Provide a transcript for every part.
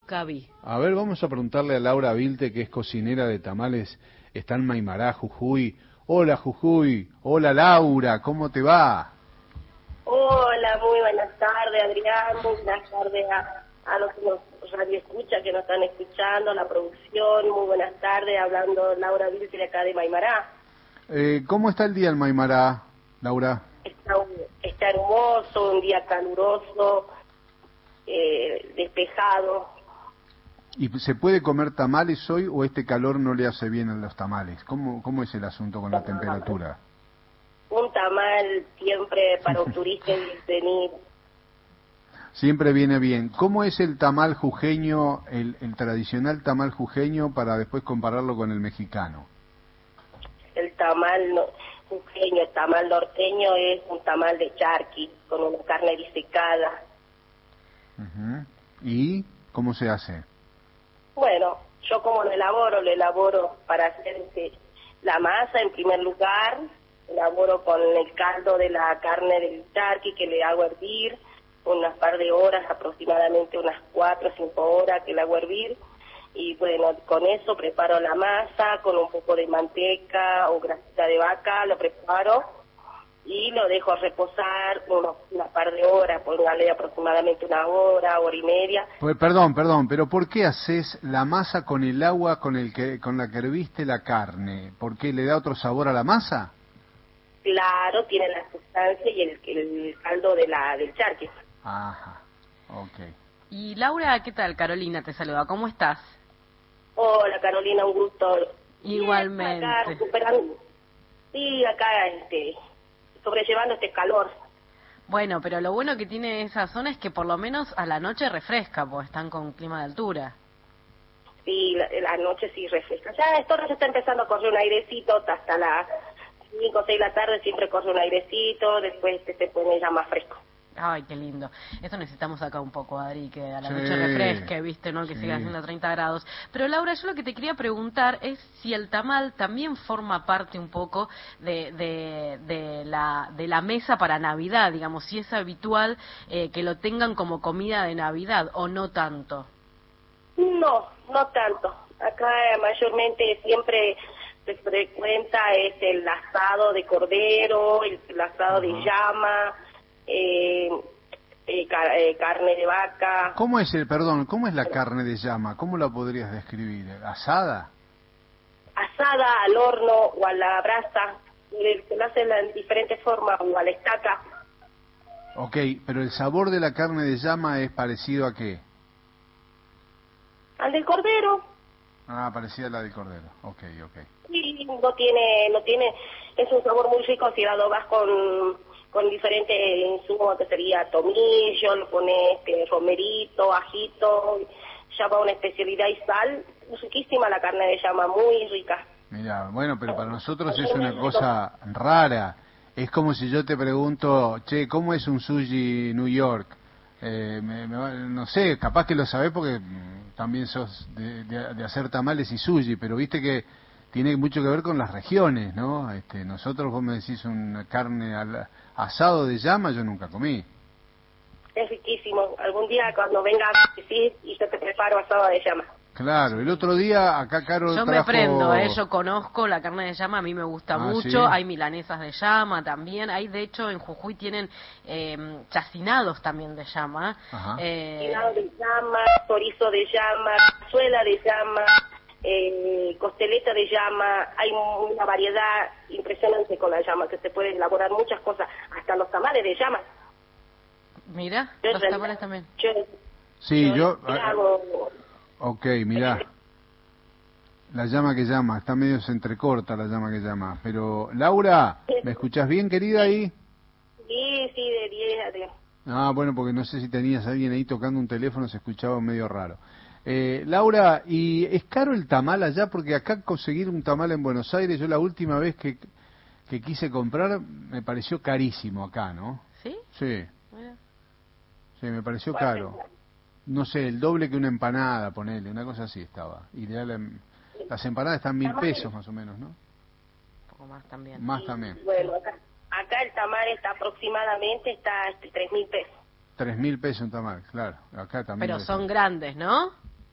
Gaby. A ver, vamos a preguntarle a Laura Vilte, que es cocinera de tamales, está en Maimará, Jujuy. Hola, Jujuy. Hola, Laura, ¿cómo te va? Hola, muy buenas tardes, Adrián. Muy buenas tardes a los que nos radioescuchan, que nos están escuchando, la producción. Muy buenas tardes, hablando Laura Vilte de acá de Maimará. ¿Cómo está el día en Maimará, Laura? Está hermoso, un día caluroso, despejado. ¿Y se puede comer tamales hoy o este calor no le hace bien a los tamales? ¿Cómo es el asunto con la temperatura? Un tamal siempre para un turista es venir. Siempre viene bien. ¿Cómo es el tamal jujeño, el tradicional tamal jujeño, para después compararlo con el mexicano? El tamal jujeño, el tamal norteño es un tamal de charqui, con una carne disecada. ¿Y cómo se hace? Bueno, yo como lo elaboro para hacer la masa en primer lugar, elaboro con el caldo de la carne del charqui que le hago hervir, unas par de horas, aproximadamente unas 4 o 5 horas que le hago hervir, y bueno, con eso preparo la masa, con un poco de manteca o grasita de vaca, lo preparo y lo dejo reposar una par de horas, póngale aproximadamente una hora, hora y media. Pues, perdón, pero ¿por qué haces la masa con el agua con la que herviste la carne? ¿Por qué le da otro sabor a la masa? Claro, tiene la sustancia y el caldo del charqui. Ajá, ok. Y Laura, ¿qué tal? Carolina te saluda, ¿cómo estás? Hola Carolina, un gusto. Igualmente. Bien, acá recuperando. Sí, acá sobrellevando este calor. Bueno, pero lo bueno que tiene esa zona es que por lo menos a la noche refresca, porque están con clima de altura. Sí, la noche sí refresca. Ya esto ya está empezando a correr un airecito, hasta las 5 o 6 de la tarde siempre corre un airecito, después se pone ya más fresco. Ay, qué lindo. Eso necesitamos acá un poco, Adri, que a la Sí, noche refresque, ¿viste? ¿No? Que sí. siga haciendo 30 grados. Pero Laura, yo lo que te quería preguntar es si el tamal también forma parte un poco de la mesa para Navidad, digamos, si es habitual que lo tengan como comida de Navidad o no tanto. No tanto. Acá mayormente siempre se frecuenta el asado de cordero, el asado de llama, carne de vaca. ¿Cómo es cómo es la carne de llama? ¿Cómo la podrías describir? ¿Asada? Asada al horno o a la brasa, se lo hacen en diferentes formas, o a la estaca. Ok, pero el sabor de la carne de llama es parecido a qué? Al del cordero. Ah, parecida a la del cordero. Ok. Sí, no tiene, es un sabor muy rico si lo adobas con diferentes insumos, que sería tomillo, lo pones romerito, ajito, llama una especialidad y sal, riquísima la carne de llama, muy rica. Mira, bueno, pero para nosotros es una cosa rara. Es como si yo te pregunto, che, ¿cómo es un sushi New York? No sé, capaz que lo sabés porque también sos de hacer tamales y sushi, pero viste que tiene mucho que ver con las regiones, ¿no? Nosotros, vos me decís una carne asado de llama, yo nunca comí. Es riquísimo. Algún día cuando vengas, sí, y yo te preparo asado de llama. Claro, el otro día acá Caro Yo trajo... me prendo, yo conozco la carne de llama, a mí me gusta mucho, ¿sí? Hay milanesas de llama también, hay de hecho en Jujuy tienen chacinados también de llama. Chacinado de llama, chorizo de llama, cazuela de llama, costeleta de llama, hay una variedad impresionante con la llama, que se pueden elaborar muchas cosas, hasta los tamales de llama. Mira, los tamales también. Yo hago... Ok, mirá, la llama que llama, está medio se entrecorta la llama que llama, pero Laura, ¿me escuchás bien, querida, ahí? Sí, de 10 a 10. Ah, bueno, porque no sé si tenías a alguien ahí tocando un teléfono, se escuchaba medio raro. Laura, ¿y es caro el tamal allá? Porque acá conseguir un tamal en Buenos Aires, yo la última vez que quise comprar, me pareció carísimo acá, ¿no? ¿Sí? Sí. Sí, me pareció caro. No sé, el doble que una empanada, ponele, una cosa así estaba. Las empanadas están 1.000 pesos más o menos, ¿no? Un poco más también. Más también. Bueno, acá el tamal está aproximadamente 3.000 pesos. 3.000 pesos un tamal, claro. Acá también. Pero son grandes, ¿no?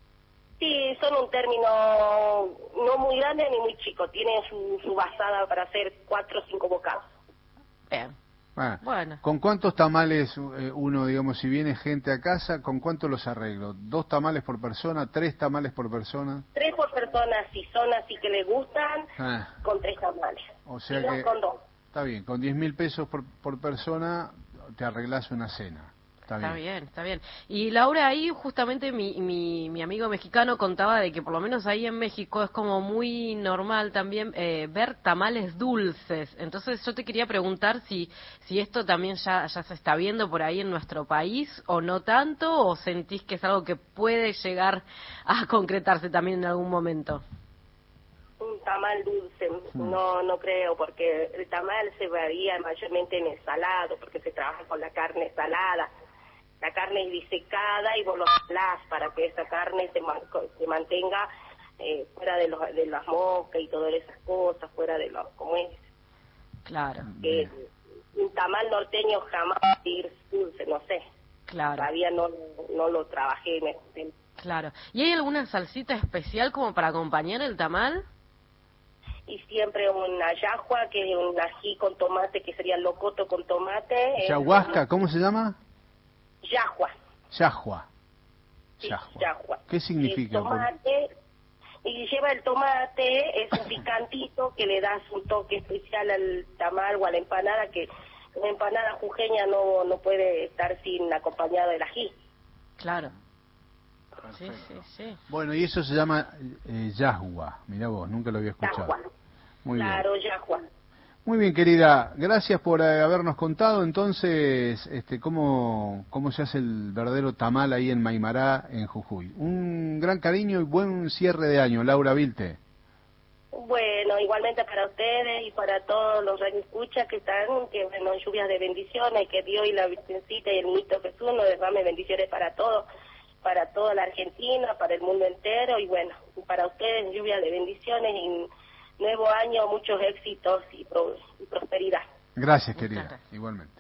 Sí, son un término no muy grande ni muy chico. Tienen su basada para hacer 4 o 5 bocados. Bien. Bueno. ¿Con cuántos tamales uno, digamos, si viene gente a casa, con cuánto los arreglo? ¿2 tamales por persona? ¿3 tamales por persona? 3 por persona, si son así que les gustan, con 3 tamales. O sea si no, que... con 2. Está bien, con 10.000 pesos por persona te arreglás una cena. Está bien, está bien. Y Laura, ahí justamente mi amigo mexicano contaba de que por lo menos ahí en México es como muy normal también ver tamales dulces. Entonces yo te quería preguntar si esto también ya se está viendo por ahí en nuestro país o no tanto, o sentís que es algo que puede llegar a concretarse también en algún momento. Un tamal dulce, no creo, porque el tamal se varía mayormente en el salado, porque se trabaja con la carne salada. La carne es disecada y vos lo salás para que esa carne se mantenga fuera de las moscas y todas esas cosas, fuera de los, ¿cómo es? Claro. Un tamal norteño jamás va a ir dulce, no sé. Claro. Todavía no lo trabajé. Claro. ¿Y hay alguna salsita especial como para acompañar el tamal? Y siempre una yahua, que es un ají con tomate, que sería locoto con tomate. ¿Yahuasca? ¿Cómo se llama? Yahua. Yahua. Sí, yahua. ¿Qué significa? El tomate, y lleva el tomate, es un picantito que le das un toque especial al tamal o a la empanada, que una empanada jujeña no puede estar sin acompañado del ají. Claro. Perfecto. Sí. Bueno, y eso se llama yahua. Mirá vos, nunca lo había escuchado. Yahua. Muy claro, bien. yahua. Muy bien, querida. Gracias por habernos contado entonces cómo se hace el verdadero tamal ahí en Maimará, en Jujuy. Un gran cariño y buen cierre de año, Laura Vilte. Bueno, igualmente para ustedes y para todos los radioescuchas que están, que bueno, lluvias de bendiciones, que Dios y la Virgencita y el Niño Jesús nos derrame bendiciones para todos, para toda la Argentina, para el mundo entero, y bueno, para ustedes lluvias de bendiciones y nuevo año, muchos éxitos y prosperidad. Gracias, querida. Igualmente.